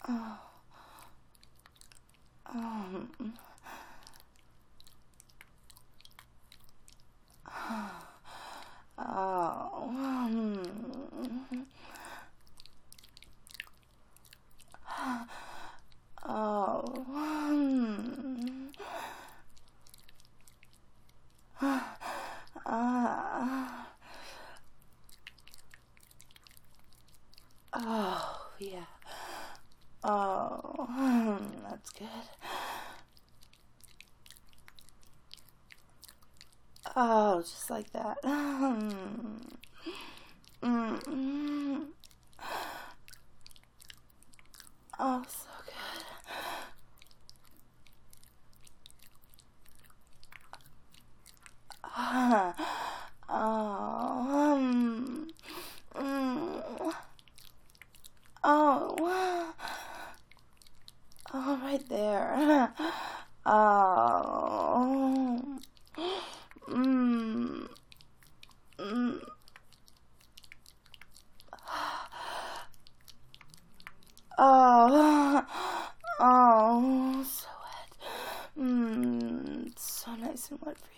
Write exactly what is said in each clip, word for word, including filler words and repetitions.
Oh. Um. Oh. Um. Oh. Um. Uh. Oh, yeah. Oh, that's good. Oh, just like that. Mm-mm. Oh, so good. Ah. Oh, um, mm. Oh, oh, right there. Oh, mm, mm. Oh, oh, so wet. Mm, it's so nice and wet for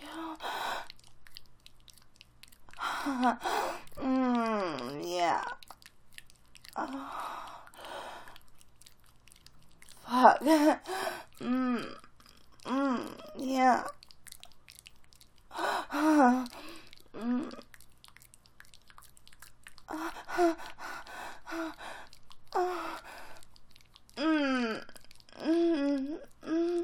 you. Mm, yeah. Oh, fuck. Mm, mm, yeah. Mm. Mm, mm, mm.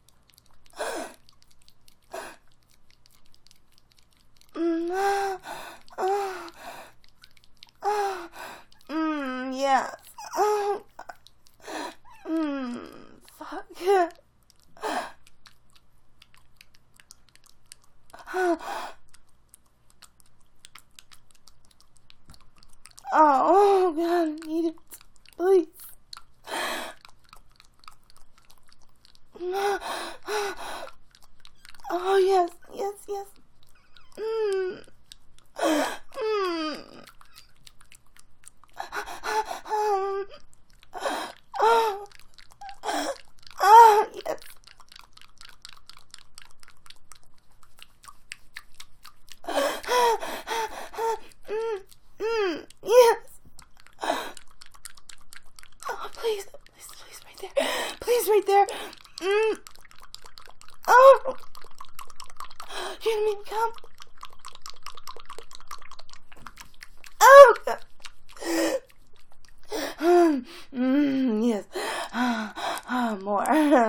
Mm, ah, ah, ah, mm, yes. Oh, mm, fuck. Oh, God, I need it. Please. Oh, yes, yes, yes. Mm. Mm. Um. Oh. Oh, yes. Mm. Mm. Yes. Oh, please, please, please, right there. Please, right there. Mm. Oh. You didn't mean to come. Oh, God. Um, mm, yes. Ah, ah, more.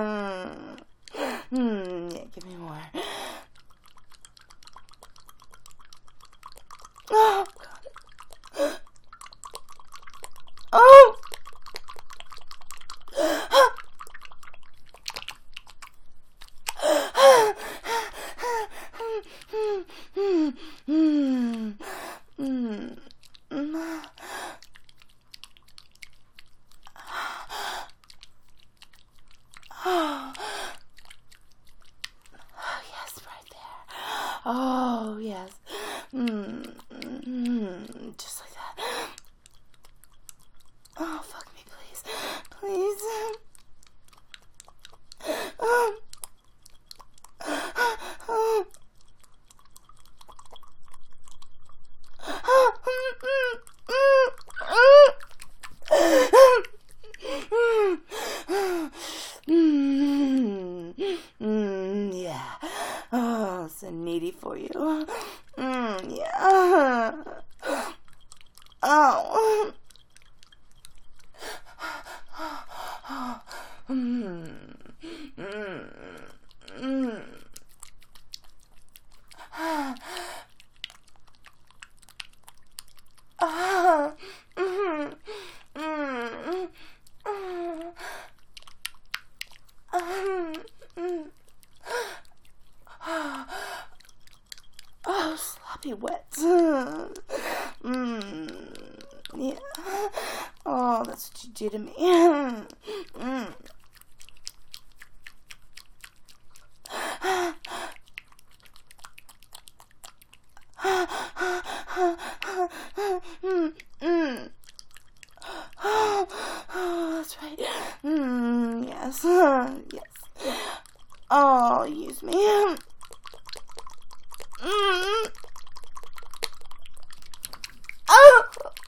Mm, yeah, give me more. Oh, God. Oh. Mm, mm, mm, mm. Oh, yes, right there. Oh, yes. Mm, mm, just like that. Oh, fuck me, please. Please. Um. Oh. Mm, mm, yeah. Oh, so needy for you. Mm, yeah. Oh. Mm, mm, mm. Ah. Mm, mm, mm. Um, mm. Oh, sloppy wet. Mm, yeah. Oh, that's what you do to me. Mm. Mm, mm. Oh, oh, that's right. yes, yes. Oh, use me. Mm. Oh.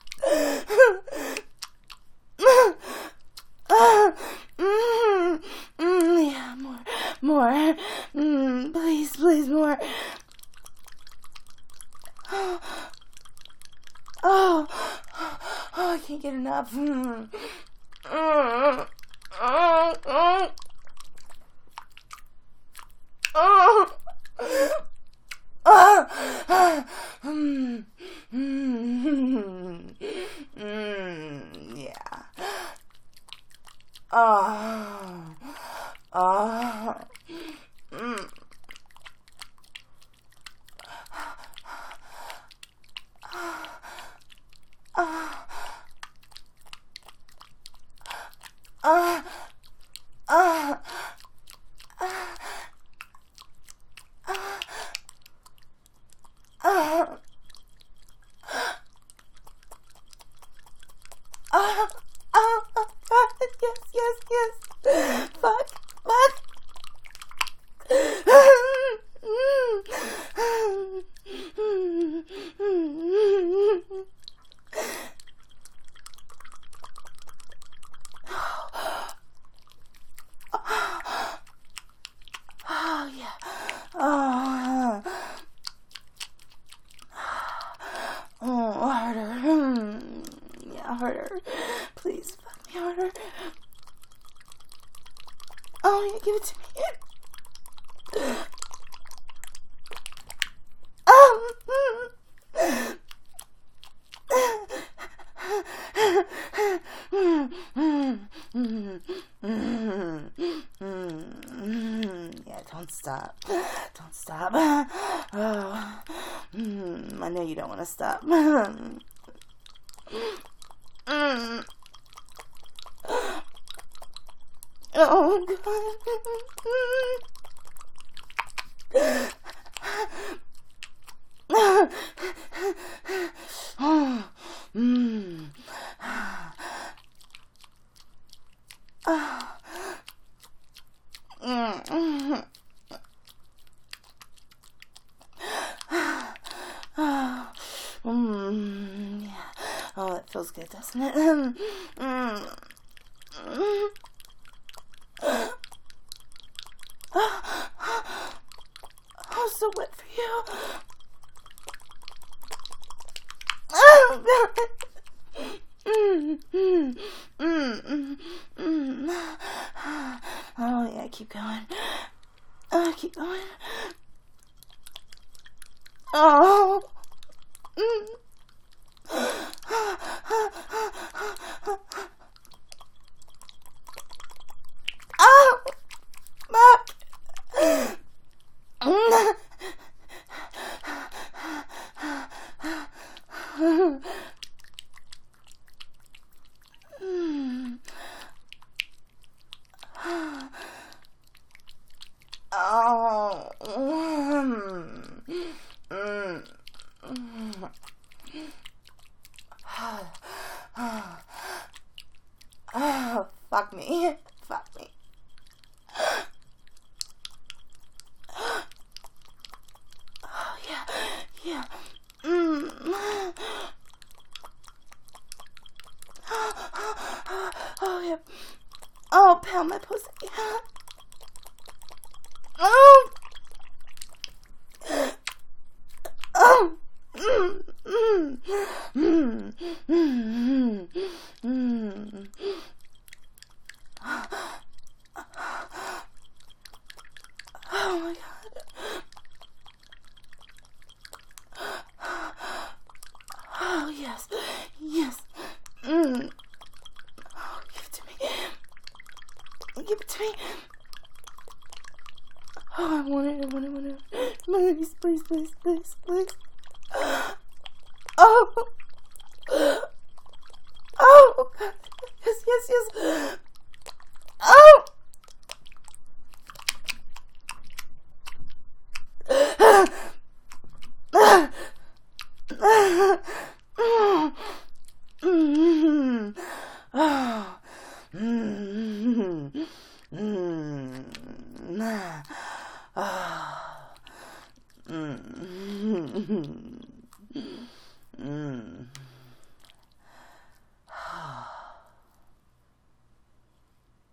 Mm. Mm. Yeah, more, more. Mm. Please, please, more. Oh, oh, I can't get enough. Mm. Mm. Oh, oh. Oh. Oh. Mm. Mm. Mm. Yeah. Oh. Oh. Mm. Oh. Uh, uh, uh, uh, uh, uh, yes, yes, yes. Fuck, fuck. Oh, yeah. Oh, oh, harder. Yeah, harder. Please, fuck me harder. Oh, yeah, give it to me. Oh, yeah, don't stop. Don't stop. Oh, I know you don't want to stop. Oh, God. Oh, mm. Oh. Mm. Oh. Mm. Yeah. Oh, that feels good, doesn't it? Mm. Mm. Oh, so wet for you. Oh, mm, mm, mm, mm, mm. Oh, yeah, keep going. Oh, keep going. Oh. Mm. Oh, fuck. Oh. Mm. Mm. Oh, fuck me. Fuck me. Oh, yeah. Yeah. Mm. Oh, yeah. Oh, pound my pussy. Oh. Oh. Mm. Mm. Mm. Mm. Mm. Oh my God. Oh, yes. Yes. Mm. Oh, give it to me. Give it to me. Oh, I want it. I want it. I want it. Please, please, please, please, please. Oh. Oh. Yes, yes, yes. Oh. Mm-hmm. Oh. Mm-hmm. Mm. Ah. Mm. Mm.